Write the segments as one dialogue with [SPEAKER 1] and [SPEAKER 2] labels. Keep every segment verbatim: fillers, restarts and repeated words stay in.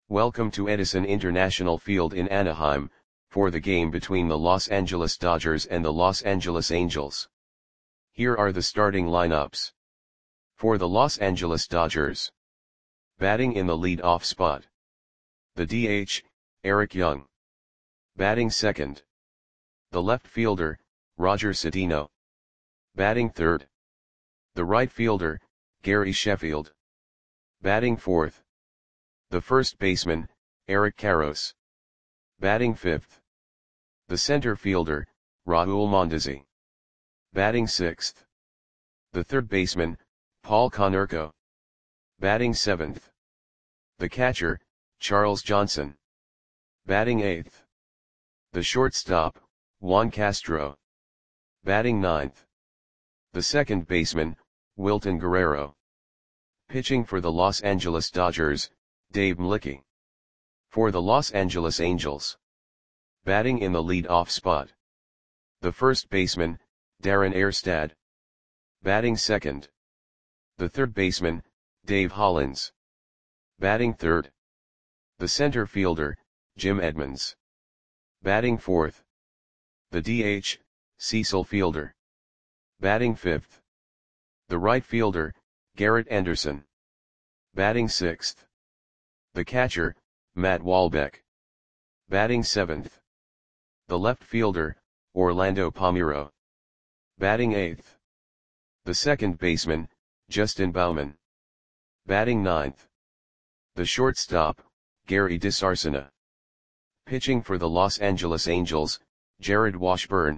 [SPEAKER 1] Welcome to Edison International Field in Anaheim, for the game between the Los Angeles Dodgers and the Los Angeles Angels. Here are the starting lineups. For the Los Angeles Dodgers. Batting in the lead-off spot. The D H, Eric Young. Batting second. The left fielder, Roger Cedeno. Batting third. The right fielder, Gary Sheffield. Batting fourth. The first baseman, Eric Karros. Batting fifth. The center fielder, Raul Mondesi. Batting sixth. The third baseman, Paul Konerko. Batting seventh. The catcher, Charles Johnson. Batting eighth. The shortstop, Juan Castro. Batting ninth. The second baseman, Wilton Guerrero. Pitching for the Los Angeles Dodgers, Dave Mlicki. For the Los Angeles Angels. Batting in the lead-off spot. The first baseman, Darren Erstad. Batting second. The third baseman, Dave Hollins. Batting third. The center fielder, Jim Edmonds. Batting fourth. The D H, Cecil Fielder. Batting fifth. The right fielder, Garrett Anderson. Batting sixth. The catcher, Matt Walbeck. Batting seventh. The left fielder, Orlando Palmeiro. Batting eighth. The second baseman, Justin Bauman. Batting ninth. The shortstop, Gary DeSarcina. Pitching for the Los Angeles Angels, Jared Washburn.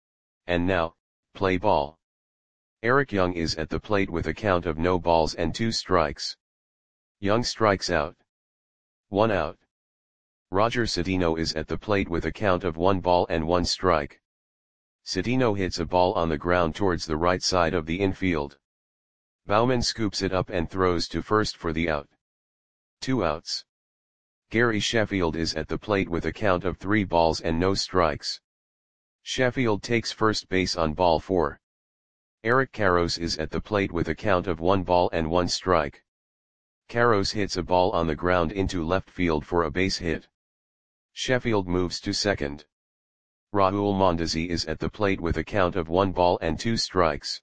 [SPEAKER 1] And now, play ball. Eric Young is at the plate with a count of no balls and two strikes. Young strikes out. One out. Roger Cedeno is at the plate with a count of one ball and one strike. Cedeno hits a ball on the ground towards the right side of the infield. Bauman scoops it up and throws to first for the out. Two outs. Gary Sheffield is at the plate with a count of three balls and no strikes. Sheffield takes first base on ball four. Eric Karros is at the plate with a count of one ball and one strike. Karros hits a ball on the ground into left field for a base hit. Sheffield moves to second. Raul Mondesi is at the plate with a count of one ball and two strikes.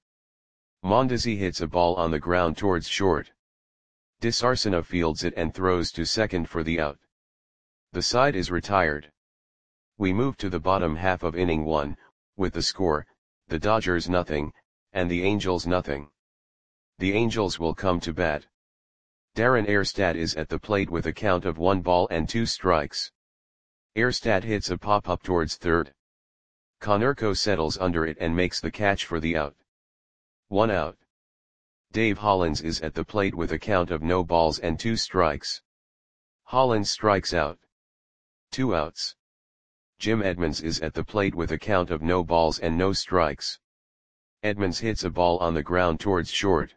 [SPEAKER 1] Mondesi hits a ball on the ground towards short. DeSarcina fields it and throws to second for the out. The side is retired. We move to the bottom half of inning one, with the score, the Dodgers nothing, and the Angels nothing. The Angels will come to bat. Darren Erstad is at the plate with a count of one ball and two strikes. Erstad hits a pop-up towards third. Konerko settles under it and makes the catch for the out. One out. Dave Hollins is at the plate with a count of no balls and two strikes. Hollins strikes out. Two outs. Jim Edmonds is at the plate with a count of no balls and no strikes. Edmonds hits a ball on the ground towards short.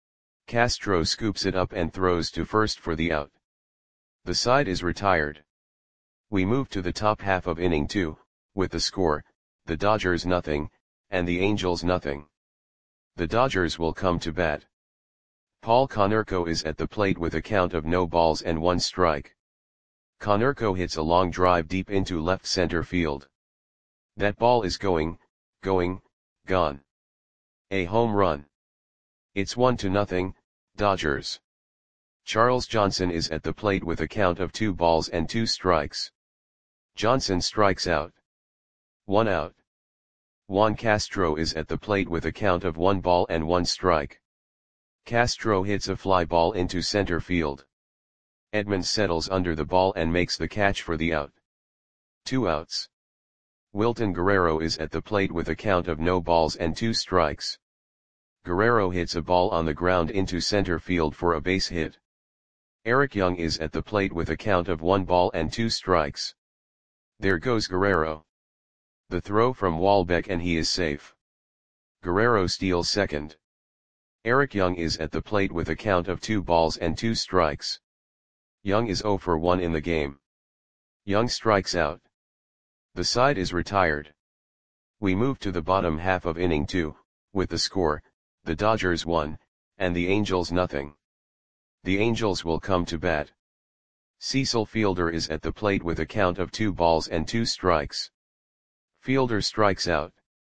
[SPEAKER 1] Castro scoops it up and throws to first for the out. The side is retired. We move to the top half of inning two, with the score, the Dodgers nothing, and the Angels nothing. The Dodgers will come to bat. Paul Konerko is at the plate with a count of no balls and one strike. Konerko hits a long drive deep into left center field. That ball is going, going, gone. A home run. It's one to nothing, Dodgers. Charles Johnson is at the plate with a count of two balls and two strikes. Johnson strikes out. One out. Juan Castro is at the plate with a count of one ball and one strike. Castro hits a fly ball into center field. Edmonds settles under the ball and makes the catch for the out. Two outs. Wilton Guerrero is at the plate with a count of no balls and two strikes. Guerrero hits a ball on the ground into center field for a base hit. Eric Young is at the plate with a count of one ball and two strikes. There goes Guerrero. The throw from Walbeck and he is safe. Guerrero steals second. Eric Young is at the plate with a count of two balls and two strikes. Young is zero for one in the game. Young strikes out. The side is retired. We move to the bottom half of inning two, with the score, the Dodgers one, and the Angels nothing. The Angels will come to bat. Cecil Fielder is at the plate with a count of two balls and two strikes. Fielder strikes out.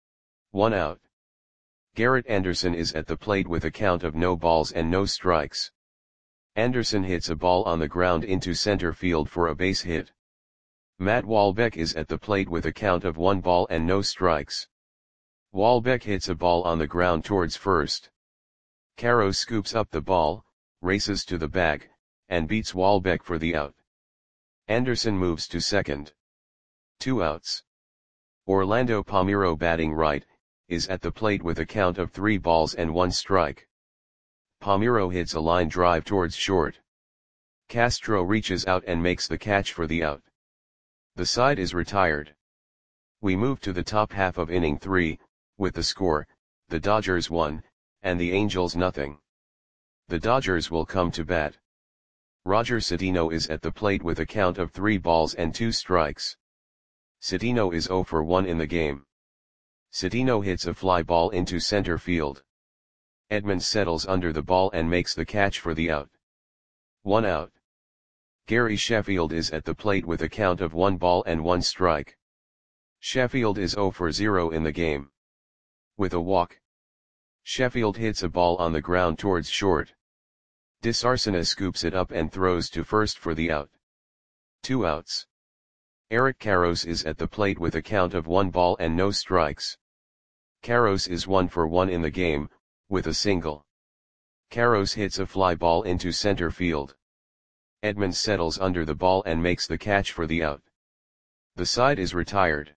[SPEAKER 1] One out. Garrett Anderson is at the plate with a count of no balls and no strikes. Anderson hits a ball on the ground into center field for a base hit. Matt Walbeck is at the plate with a count of one ball and no strikes. Walbeck hits a ball on the ground towards first. Caro scoops up the ball, races to the bag, and beats Walbeck for the out. Anderson moves to second. Two outs. Orlando Palmeiro, batting right, is at the plate with a count of three balls and one strike. Palmeiro hits a line drive towards short. Castro reaches out and makes the catch for the out. The side is retired. We move to the top half of inning three, with the score, the Dodgers one, and the Angels nothing. The Dodgers will come to bat. Roger Cedeno is at the plate with a count of three balls and two strikes. Cedeno is zero for one in the game. Cedeno hits a fly ball into center field. Edmonds settles under the ball and makes the catch for the out. One out. Gary Sheffield is at the plate with a count of one ball and one strike. Sheffield is zero for zero in the game. With a walk, Sheffield hits a ball on the ground towards short. DeSarcina scoops it up and throws to first for the out. Two outs. Eric Karros is at the plate with a count of one ball and no strikes. Karros is one for one in the game, with a single. Karros hits a fly ball into center field. Edmonds settles under the ball and makes the catch for the out. The side is retired.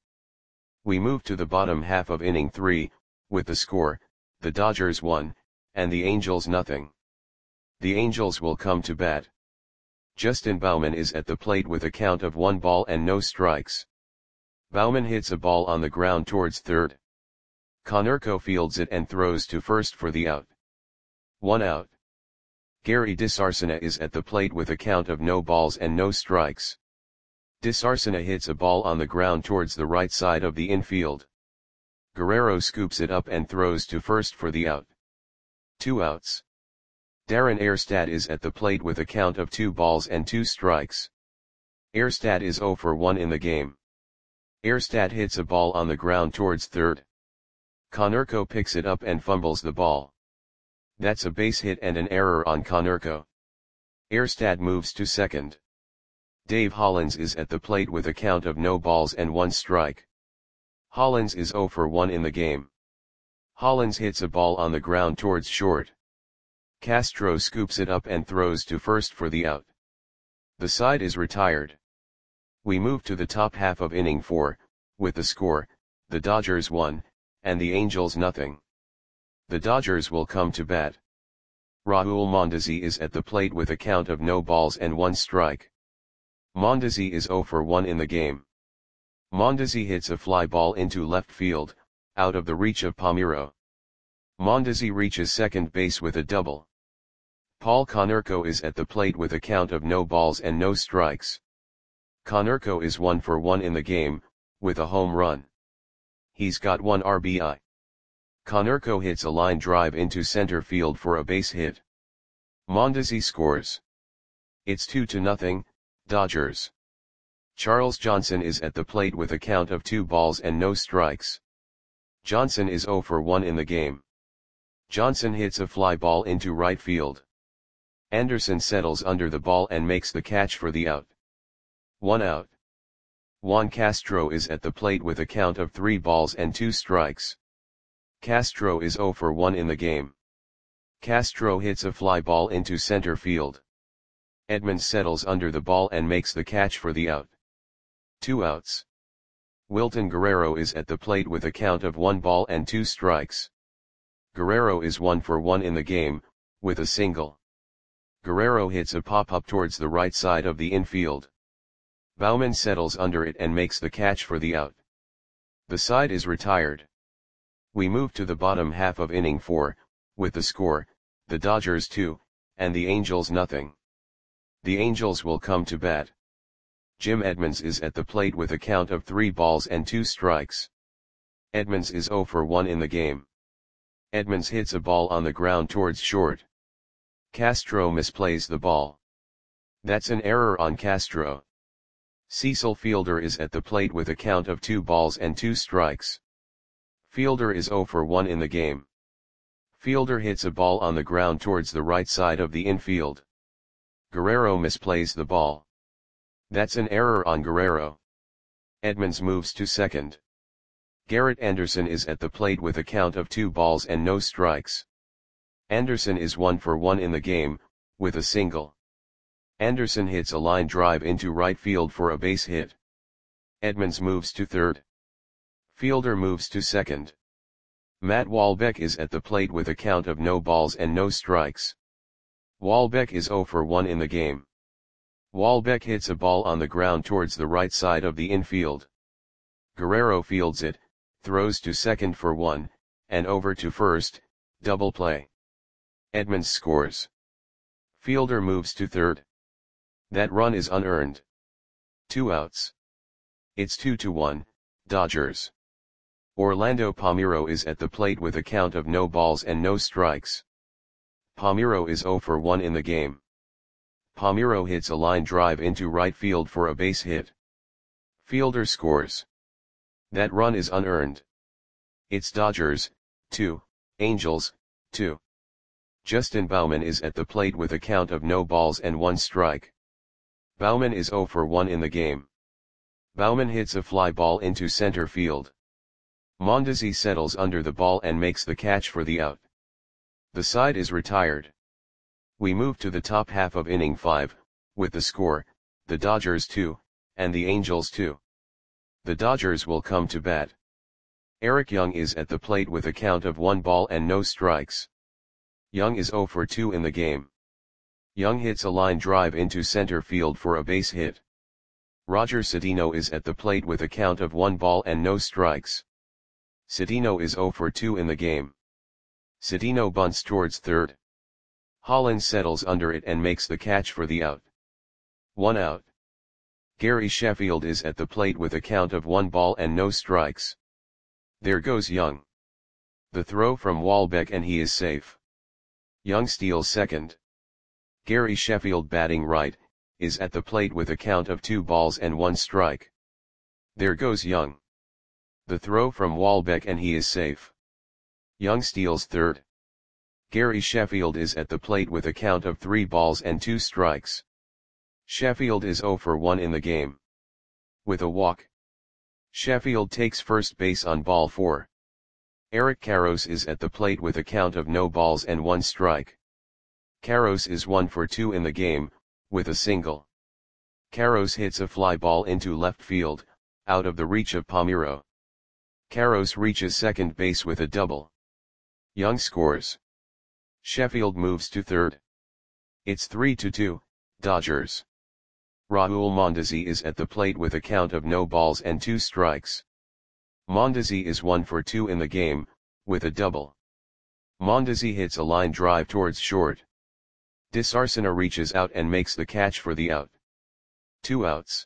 [SPEAKER 1] We move to the bottom half of inning three, with the score, the Dodgers one, and the Angels nothing. The Angels will come to bat. Justin Bauman is at the plate with a count of one ball and no strikes. Bauman hits a ball on the ground towards third. Konerko fields it and throws to first for the out. One out. Gary DeSarcina is at the plate with a count of no balls and no strikes. DeSarcina hits a ball on the ground towards the right side of the infield. Guerrero scoops it up and throws to first for the out. Two outs. Darren Erstad is at the plate with a count of two balls and two strikes. Erstad is zero for one in the game. Erstad hits a ball on the ground towards third. Konerko picks it up and fumbles the ball. That's a base hit and an error on Konerko. Erstad moves to second. Dave Hollins is at the plate with a count of no balls and one strike. Hollins is zero for one in the game. Hollins hits a ball on the ground towards short. Castro scoops it up and throws to first for the out. The side is retired. We move to the top half of inning four, with the score, the Dodgers one, and the Angels nothing. The Dodgers will come to bat. Raul Mondesi is at the plate with a count of no balls and one strike. Mondesi is zero for one in the game. Mondesi hits a fly ball into left field, out of the reach of Palmeiro. Mondesi reaches second base with a double. Paul Konerko is at the plate with a count of no balls and no strikes. Konerko is one for one in the game, with a home run. He's got one R B I. Konerko hits a line drive into center field for a base hit. Mondesi scores. It's two to nothing, Dodgers. Charles Johnson is at the plate with a count of two balls and no strikes. Johnson is zero for one in the game. Johnson hits a fly ball into right field. Anderson settles under the ball and makes the catch for the out. One out. Juan Castro is at the plate with a count of three balls and two strikes. Castro is zero for one in the game. Castro hits a fly ball into center field. Edmonds settles under the ball and makes the catch for the out. Two outs. Wilton Guerrero is at the plate with a count of one ball and two strikes. Guerrero is one for one in the game, with a single. Guerrero hits a pop-up towards the right side of the infield. Bauman settles under it and makes the catch for the out. The side is retired. We move to the bottom half of inning four, with the score, the Dodgers two, and the Angels nothing. The Angels will come to bat. Jim Edmonds is at the plate with a count of three balls and two strikes. Edmonds is zero for one in the game. Edmonds hits a ball on the ground towards short. Castro misplays the ball. That's an error on Castro. Cecil Fielder is at the plate with a count of two balls and two strikes. Fielder is zero for one in the game. Fielder hits a ball on the ground towards the right side of the infield. Guerrero misplays the ball. That's an error on Guerrero. Edmonds moves to second. Garrett Anderson is at the plate with a count of two balls and no strikes. Anderson is one for one in the game, with a single. Anderson hits a line drive into right field for a base hit. Edmonds moves to third. Fielder moves to second. Matt Walbeck is at the plate with a count of no balls and no strikes. Walbeck is zero for one in the game. Walbeck hits a ball on the ground towards the right side of the infield. Guerrero fields it, throws to second for one, and over to first, double play. Edmonds scores. Fielder moves to third. That run is unearned. Two outs. It's two to one, Dodgers. Orlando Palmeiro is at the plate with a count of no balls and no strikes. Palmeiro is zero for one in the game. Palmeiro hits a line drive into right field for a base hit. Fielder scores. That run is unearned. It's Dodgers, two, Angels, two. Justin Bauman is at the plate with a count of no balls and one strike. Bauman is zero for one in the game. Bauman hits a fly ball into center field. Mondesi settles under the ball and makes the catch for the out. The side is retired. We move to the top half of inning five, with the score, the Dodgers two, and the Angels two. The Dodgers will come to bat. Eric Young is at the plate with a count of one ball and no strikes. Young is zero for two in the game. Young hits a line drive into center field for a base hit. Roger Cedeno is at the plate with a count of one ball and no strikes. Cedeno is zero for two in the game. Cedeno bunts towards third. Hollins settles under it and makes the catch for the out. One out. Gary Sheffield is at the plate with a count of one ball and no strikes. There goes Young. The throw from Walbeck and he is safe. Young steals second. Gary Sheffield, batting right, is at the plate with a count of two balls and one strike. There goes Young. The throw from Walbeck and he is safe. Young steals third. Gary Sheffield is at the plate with a count of three balls and two strikes. Sheffield is zero for one in the game. With a walk. Sheffield takes first base on ball four. Eric Karros is at the plate with a count of no balls and one strike. Karros is one for two in the game, with a single. Karros hits a fly ball into left field, out of the reach of Palmeiro. Karros reaches second base with a double. Young scores. Sheffield moves to third. It's three to two, Dodgers. Raul Mondesi is at the plate with a count of no balls and two strikes. Mondesi is one for two in the game, with a double. Mondesi hits a line drive towards short. Disarcina reaches out and makes the catch for the out. Two outs.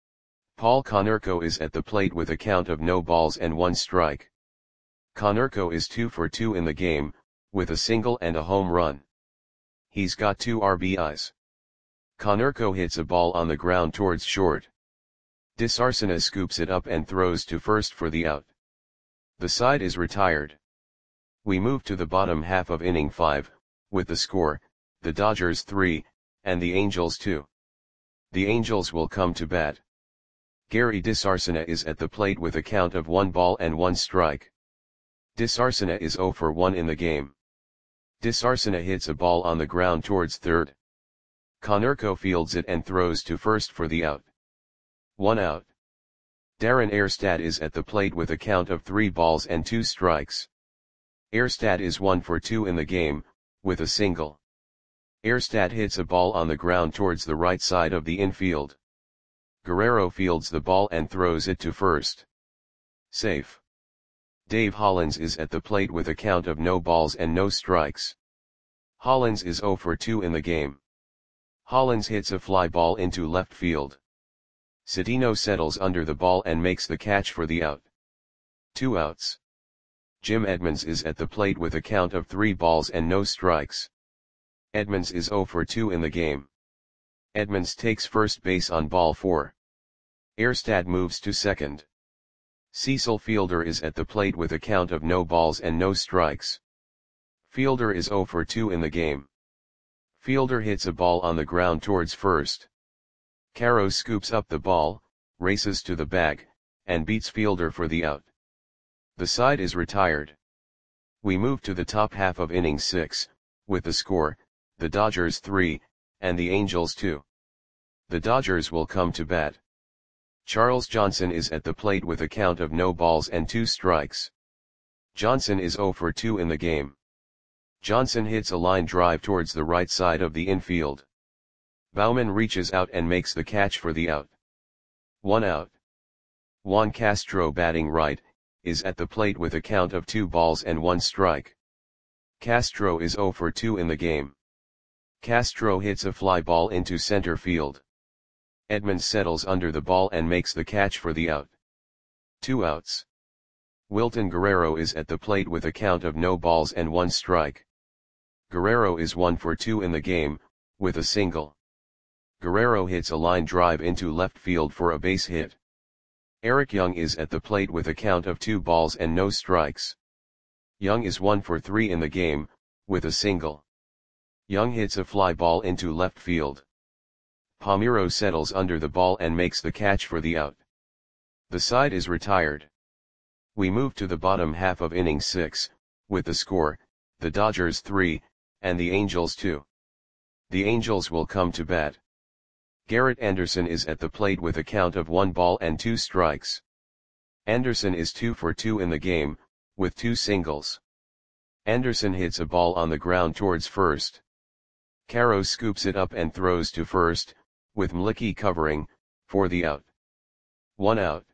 [SPEAKER 1] Paul Konerko is at the plate with a count of no balls and one strike. Konerko is two for two in the game, with a single and a home run. He's got two R B Is. Konerko hits a ball on the ground towards short. Disarcina scoops it up and throws to first for the out. The side is retired. We move to the bottom half of inning five, with the score, the Dodgers three, and the Angels two. The Angels will come to bat. Gary Disarcina is at the plate with a count of one ball and one strike. Disarcina is zero for one in the game. Disarcina hits a ball on the ground towards third. Konerko fields it and throws to first for the out. One out. Darren Erstad is at the plate with a count of three balls and two strikes. Erstad is one for two in the game, with a single. Erstad hits a ball on the ground towards the right side of the infield. Guerrero fields the ball and throws it to first. Safe. Dave Hollins is at the plate with a count of no balls and no strikes. Hollins is zero for two in the game. Hollins hits a fly ball into left field. Cedeno settles under the ball and makes the catch for the out. Two outs. Jim Edmonds is at the plate with a count of three balls and no strikes. Edmonds is zero for two in the game. Edmonds takes first base on ball four. Erstad moves to second. Cecil Fielder is at the plate with a count of no balls and no strikes. Fielder is zero for two in the game. Fielder hits a ball on the ground towards first. Caro scoops up the ball, races to the bag, and beats Fielder for the out. The side is retired. We move to the top half of inning six, with the score, the Dodgers three, and the Angels two. The Dodgers will come to bat. Charles Johnson is at the plate with a count of no balls and two strikes. Johnson is zero for two in the game. Johnson hits a line drive towards the right side of the infield. Baumann reaches out and makes the catch for the out. One out. Juan Castro, batting right, is at the plate with a count of two balls and one strike. Castro is zero for two in the game. Castro hits a fly ball into center field. Edmonds settles under the ball and makes the catch for the out. Two outs. Wilton Guerrero is at the plate with a count of no balls and one strike. Guerrero is one for two in the game, with a single. Guerrero hits a line drive into left field for a base hit. Eric Young is at the plate with a count of two balls and no strikes. Young is one for three in the game, with a single. Young hits a fly ball into left field. Palmeiro settles under the ball and makes the catch for the out. The side is retired. We move to the bottom half of inning six, with the score, the Dodgers three, and the Angels two. The Angels will come to bat. Garrett Anderson is at the plate with a count of one ball and two strikes. Anderson is two for two in the game, with two singles. Anderson hits a ball on the ground towards first. Caro scoops it up and throws to first, with Mlicki covering, for the out. One out.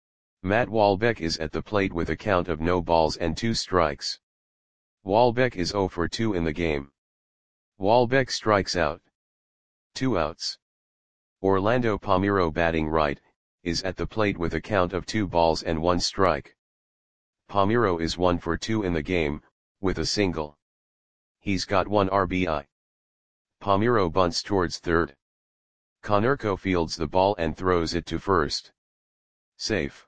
[SPEAKER 1] Matt Walbeck is at the plate with a count of no balls and two strikes. Walbeck is zero for two in the game. Walbeck strikes out. Two outs. Orlando Palmeiro, batting right, is at the plate with a count of two balls and one strike. Palmeiro is one for two in the game, with a single. He's got one R B I. Palmeiro bunts towards third. Konerko fields the ball and throws it to first. Safe.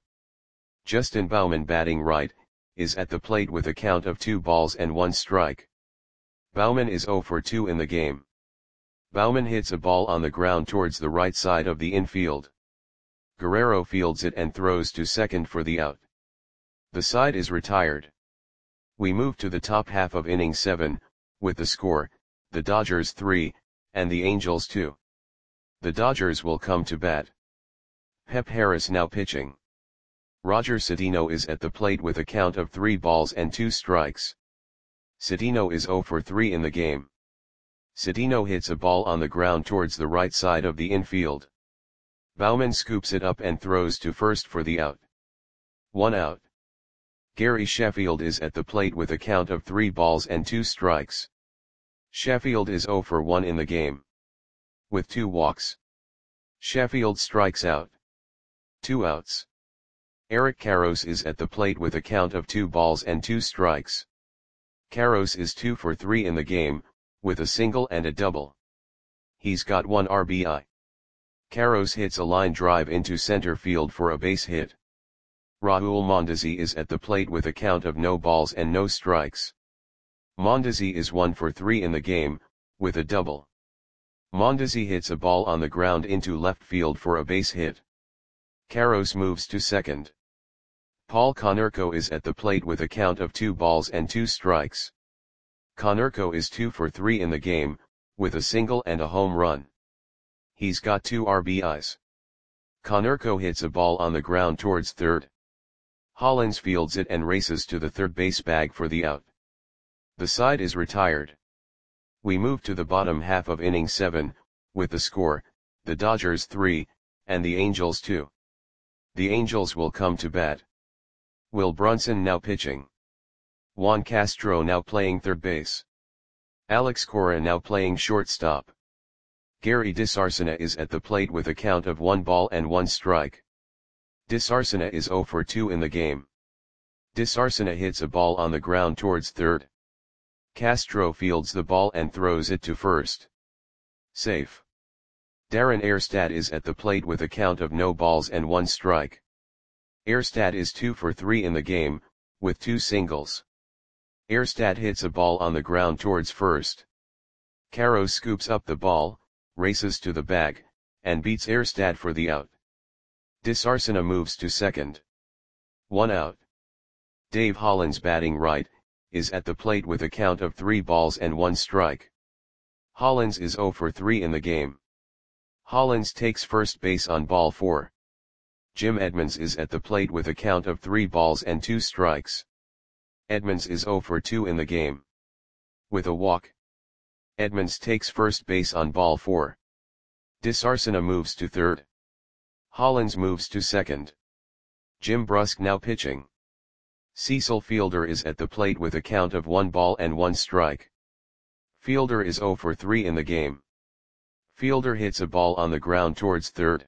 [SPEAKER 1] Justin Baumann, batting right, is at the plate with a count of two balls and one strike. Baumann is zero for two in the game. Baumann hits a ball on the ground towards the right side of the infield. Guerrero fields it and throws to second for the out. The side is retired. We move to the top half of inning seven, with the score, the Dodgers three, and the Angels two. The Dodgers will come to bat. Pep Harris now pitching. Roger Cedeno is at the plate with a count of three balls and two strikes. Cedeno is zero for three in the game. Cedeno hits a ball on the ground towards the right side of the infield. Baumann scoops it up and throws to first for the out. One out. Gary Sheffield is at the plate with a count of three balls and two strikes. Sheffield is zero for one in the game. With two walks. Sheffield strikes out. Two outs. Eric Karros is at the plate with a count of two balls and two strikes. Karros is two for three in the game, with a single and a double. He's got one R B I. Karros hits a line drive into center field for a base hit. Raul Mondesi is at the plate with a count of no balls and no strikes. Mondesi is one for three in the game, with a double. Mondesi hits a ball on the ground into left field for a base hit. Karros moves to second. Paul Konerko is at the plate with a count of two balls and two strikes. Konerko is two for three in the game, with a single and a home run. He's got two R B Is. Konerko hits a ball on the ground towards third. Hollins fields it and races to the third base bag for the out. The side is retired. We move to the bottom half of inning seven, with the score, the Dodgers three, and the Angels two. The Angels will come to bat. Will Brunson now pitching. Juan Castro now playing third base. Alex Cora now playing shortstop. Gary DeSarcina is at the plate with a count of one ball and one strike. DeSarcina is zero for two in the game. DeSarcina hits a ball on the ground towards third. Castro fields the ball and throws it to first. Safe. Darren Erstad is at the plate with a count of no balls and one strike. Erstad is two for three in the game, with two singles. Erstad hits a ball on the ground towards first. Caro scoops up the ball, races to the bag, and beats Erstad for the out. Disarsena moves to second. One out. Dave Hollins, batting right, is at the plate with a count of three balls and one strike. Hollins is zero for three in the game. Hollins takes first base on ball four. Jim Edmonds is at the plate with a count of three balls and two strikes. Edmonds is zero for two in the game. With a walk, Edmonds takes first base on ball four. Disarsena moves to third. Hollins moves to second. Jim Brusk now pitching. Cecil Fielder is at the plate with a count of one ball and one strike. Fielder is zero for three in the game. Fielder hits a ball on the ground towards third.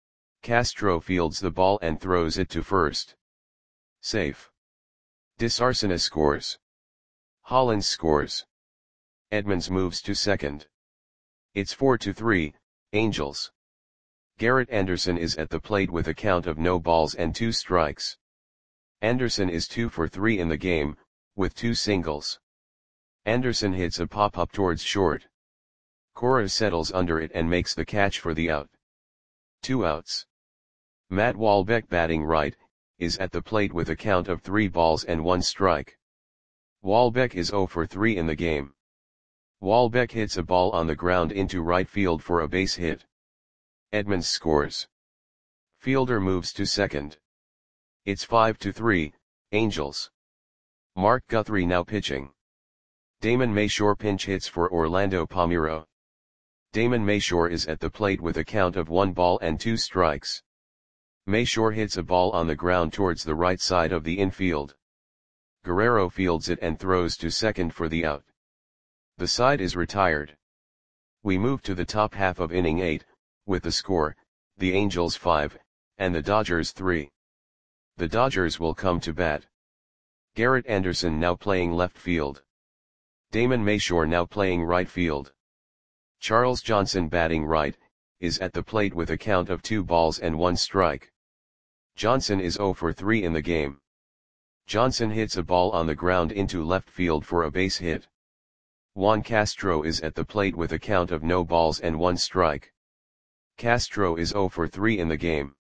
[SPEAKER 1] Castro fields the ball and throws it to first. Safe. Disarsena scores. Hollins scores. Edmonds moves to second. It's four to three, Angels. Garrett Anderson is at the plate with a count of no balls and two strikes. Anderson is two for three in the game, with two singles. Anderson hits a pop-up towards short. Cora settles under it and makes the catch for the out. Two outs. Matt Walbeck, batting right, is at the plate with a count of three balls and one strike. Walbeck is zero for three in the game. Walbeck hits a ball on the ground into right field for a base hit. Edmonds scores. Fielder moves to second. It's five to three, Angels. Mark Guthrie now pitching. Damon Mayshore pinch hits for Orlando Palmeiro. Damon Mayshore is at the plate with a count of one ball and two strikes. Mayshore hits a ball on the ground towards the right side of the infield. Guerrero fields it and throws to second for the out. The side is retired. We move to the top half of inning eight, with the score, the Angels five, and the Dodgers three. The Dodgers will come to bat. Garrett Anderson now playing left field. Damon Mayshore now playing right field. Charles Johnson, batting right, is at the plate with a count of two balls and one strike. Johnson is zero for three in the game. Johnson hits a ball on the ground into left field for a base hit. Juan Castro is at the plate with a count of no balls and one strike. Castro is zero for three in the game.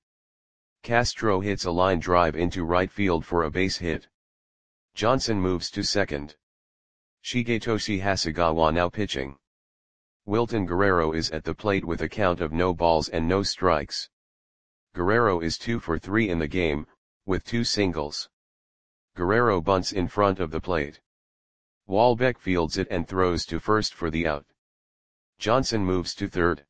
[SPEAKER 1] Castro hits a line drive into right field for a base hit. Johnson moves to second. Shigetoshi Hasegawa now pitching. Wilton Guerrero is at the plate with a count of no balls and no strikes. Guerrero is two for three in the game, with two singles. Guerrero bunts in front of the plate. Walbeck fields it and throws to first for the out. Johnson moves to third.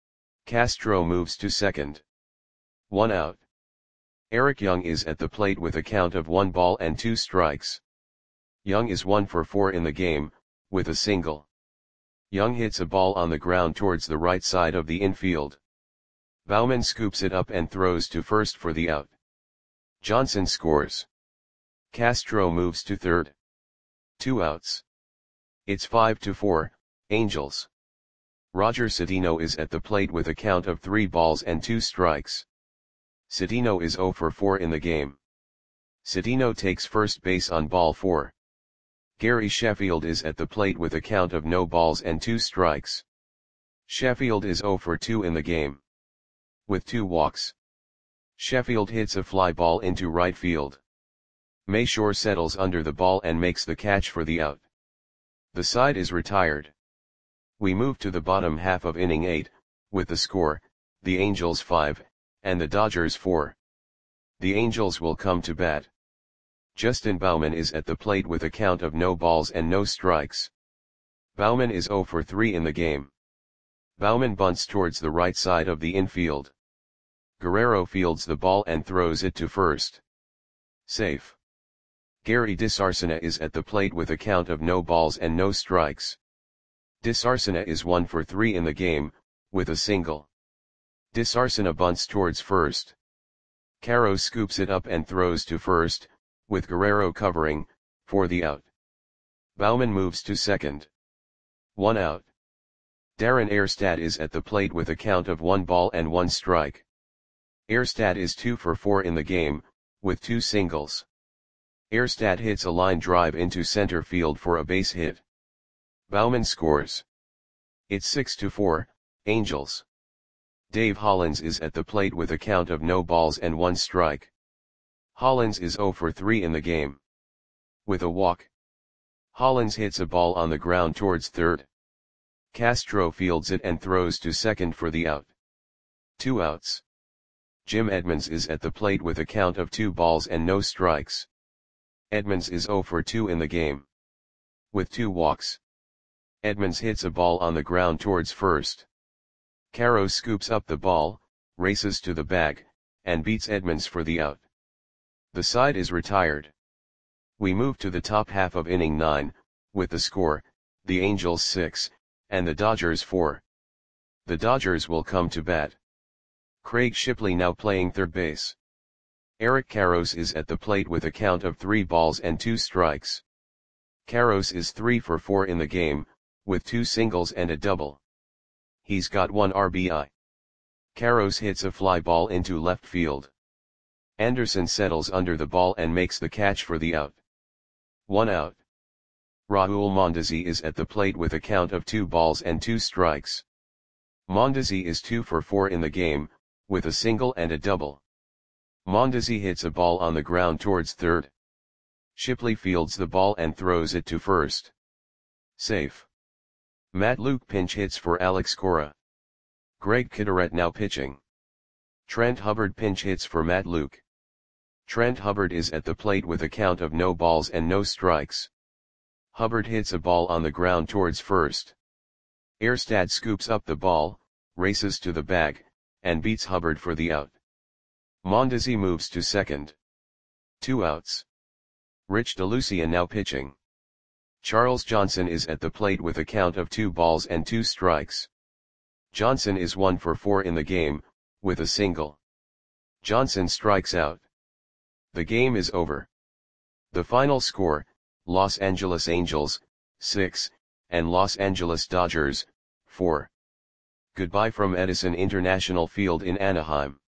[SPEAKER 1] Castro moves to second. One out. Eric Young is at the plate with a count of one ball and two strikes. Young is one for four in the game, with a single. Young hits a ball on the ground towards the right side of the infield. Baumann scoops it up and throws to first for the out. Johnson scores. Castro moves to third. Two outs. It's five to four, Angels. Roger Cedeno is at the plate with a count of three balls and two strikes. Cedeno is zero for four in the game. Cedeno takes first base on ball four. Gary Sheffield is at the plate with a count of no balls and two strikes. Sheffield is zero for two in the game. With two walks, Sheffield hits a fly ball into right field. Mayshore settles under the ball and makes the catch for the out. The side is retired. We move to the bottom half of inning eight, with the score, the Angels five, and the Dodgers four. The Angels will come to bat. Justin Baumann is at the plate with a count of no balls and no strikes. Baumann is zero for three in the game. Baumann bunts towards the right side of the infield. Guerrero fields the ball and throws it to first. Safe. Gary Disarsena is at the plate with a count of no balls and no strikes. Disarsena is one for three in the game, with a single. Disarsena bunts towards first. Caro scoops it up and throws to first, with Guerrero covering, for the out. Baumann moves to second. One out. Darren Erstad is at the plate with a count of one ball and one strike. Erstad is two for four in the game, with two singles. Erstad hits a line drive into center field for a base hit. Baumann scores. It's six to four, Angels. Dave Hollins is at the plate with a count of no balls and one strike. Hollins is zero for three in the game. With a walk. Hollins hits a ball on the ground towards third. Castro fields it and throws to second for the out. Two outs. Jim Edmonds is at the plate with a count of two balls and no strikes. Edmonds is zero for two in the game. With two walks. Edmonds hits a ball on the ground towards first. Caro scoops up the ball, races to the bag, and beats Edmonds for the out. The side is retired. We move to the top half of inning nine, with the score, the Angels six, and the Dodgers four. The Dodgers will come to bat. Craig Shipley now playing third base. Eric Karros is at the plate with a count of three balls and two strikes. Karros is three for four in the game, with two singles and a double. He's got one R B I. Karros hits a fly ball into left field. Anderson settles under the ball and makes the catch for the out. One out. Raul Mondesi is at the plate with a count of two balls and two strikes. Mondesi is two for four in the game, with a single and a double. Mondesi hits a ball on the ground towards third. Shipley fields the ball and throws it to first. Safe. Matt Luke pinch hits for Alex Cora. Greg Kideret now pitching. Trent Hubbard pinch hits for Matt Luke. Trent Hubbard is at the plate with a count of no balls and no strikes. Hubbard hits a ball on the ground towards first. Erstad scoops up the ball, races to the bag, and beats Hubbard for the out. Mondesi moves to second. Two outs. Rich DeLucia now pitching. Charles Johnson is at the plate with a count of two balls and two strikes. Johnson is one for four in the game, with a single. Johnson strikes out. The game is over. The final score, Los Angeles Angels, six, and Los Angeles Dodgers, four. Goodbye from Edison International Field in Anaheim.